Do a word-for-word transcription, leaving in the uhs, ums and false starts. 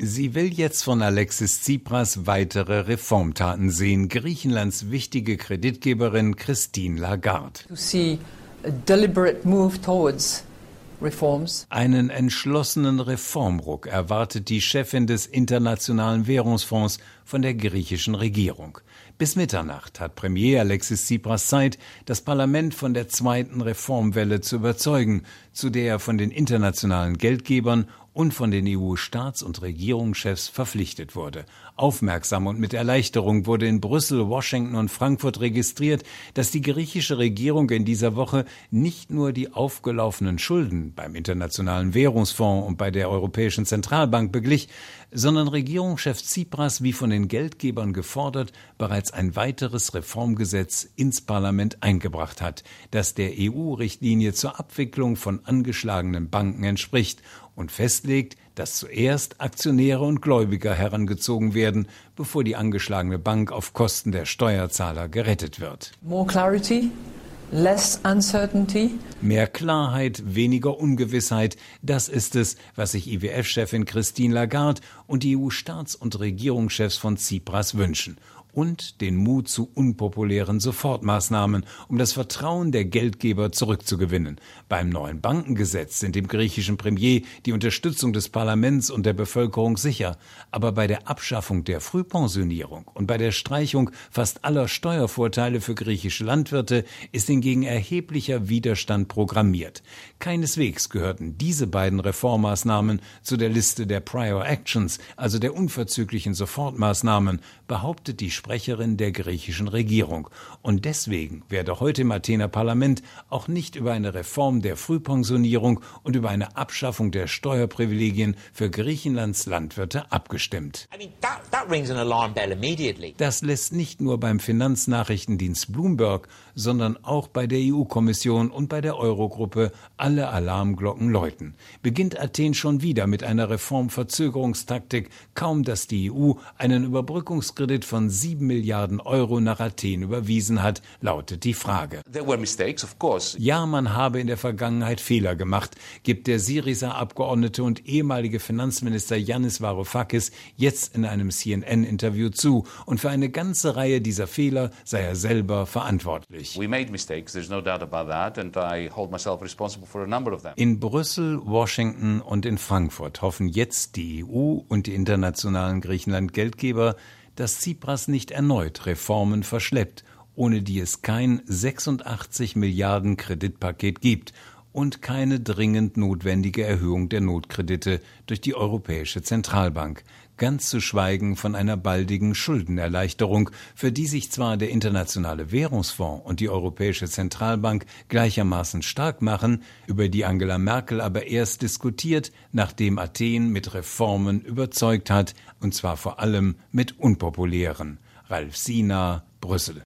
Sie will jetzt von Alexis Tsipras weitere Reformtaten sehen. Griechenlands wichtige Kreditgeberin Christine Lagarde. To see a deliberate move towards reforms. Einen entschlossenen Reformruck erwartet die Chefin des Internationalen Währungsfonds von der griechischen Regierung. Bis Mitternacht hat Premier Alexis Tsipras Zeit, das Parlament von der zweiten Reformwelle zu überzeugen, zu der er von den internationalen Geldgebern und von den E U-Staats- und Regierungschefs verpflichtet wurde. Aufmerksam und mit Erleichterung wurde in Brüssel, Washington und Frankfurt registriert, dass die griechische Regierung in dieser Woche nicht nur die aufgelaufenen Schulden beim Internationalen Währungsfonds und bei der Europäischen Zentralbank beglich, sondern Regierungschef Tsipras, wie von den Geldgebern gefordert, bereits ein weiteres Reformgesetz ins Parlament eingebracht hat, das der E U-Richtlinie zur Abwicklung von angeschlagenen Banken entspricht und festlegt, dass zuerst Aktionäre und Gläubiger herangezogen werden, bevor die angeschlagene Bank auf Kosten der Steuerzahler gerettet wird. More clarity, less uncertainty. Mehr Klarheit, weniger Ungewissheit, das ist es, was sich I W F-Chefin Christine Lagarde und die E U-Staats- und Regierungschefs von Tsipras wünschen. Und den Mut zu unpopulären Sofortmaßnahmen, um das Vertrauen der Geldgeber zurückzugewinnen. Beim neuen Bankengesetz sind dem griechischen Premier die Unterstützung des Parlaments und der Bevölkerung sicher. Aber bei der Abschaffung der Frühpensionierung und bei der Streichung fast aller Steuervorteile für griechische Landwirte ist hingegen erheblicher Widerstand programmiert. Keineswegs gehörten diese beiden Reformmaßnahmen zu der Liste der Prior Actions, also der unverzüglichen Sofortmaßnahmen, behauptet die Sprecherin der griechischen Regierung. Und deswegen werde heute im Athener Parlament auch nicht über eine Reform der Frühpensionierung und über eine Abschaffung der Steuerprivilegien für Griechenlands Landwirte abgestimmt. I mean, that, that rings an alarm bell immediately. Das lässt nicht nur beim Finanznachrichtendienst Bloomberg, sondern auch bei der E U-Kommission und bei der Eurogruppe alle Alarmglocken läuten. Beginnt Athen schon wieder mit einer Reformverzögerungstaktik, kaum dass die E U einen Überbrückungskredit von sieben Milliarden Euro nach Athen überwiesen hat, lautet die Frage. There were mistakes, of course. Ja, man habe in der Vergangenheit Fehler gemacht, gibt der Syriza-Abgeordnete und ehemalige Finanzminister Yannis Varoufakis jetzt in einem C N N-Interview zu. Und für eine ganze Reihe dieser Fehler sei er selber verantwortlich. We made mistakes, there's no doubt about that, and I hold myself responsible for a number of them. In Brüssel, Washington und in Frankfurt hoffen jetzt die E U und die internationalen Griechenland-Geldgeber, dass Tsipras nicht erneut Reformen verschleppt, ohne die es kein sechsundachtzig Milliarden Kreditpaket gibt und keine dringend notwendige Erhöhung der Notkredite durch die Europäische Zentralbank, ganz zu schweigen von einer baldigen Schuldenerleichterung, für die sich zwar der Internationale Währungsfonds und die Europäische Zentralbank gleichermaßen stark machen, über die Angela Merkel aber erst diskutiert, nachdem Athen mit Reformen überzeugt hat, und zwar vor allem mit unpopulären. Ralf Sina, Brüssel.